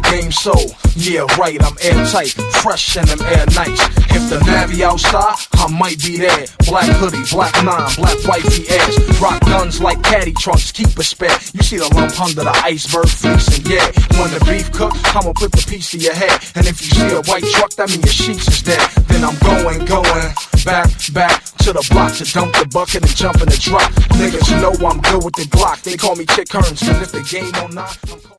game so, yeah right, I'm airtight, fresh in them air nights. If the Navy outside, I might be there. Black hoodie, black 9, black wifey ass. Rock guns like caddy trunks, keep a spare. You see the lump under the iceberg fleecing, yeah. When the beef cook, I'ma put the piece to your head. And if you see a white truck, that mean your sheets is dead. Then I'm going back to the block to dump the bucket and jump in the drop. Niggas know I'm good with the Glock. They call me Chick Hearns, cause if the game on 9, I'm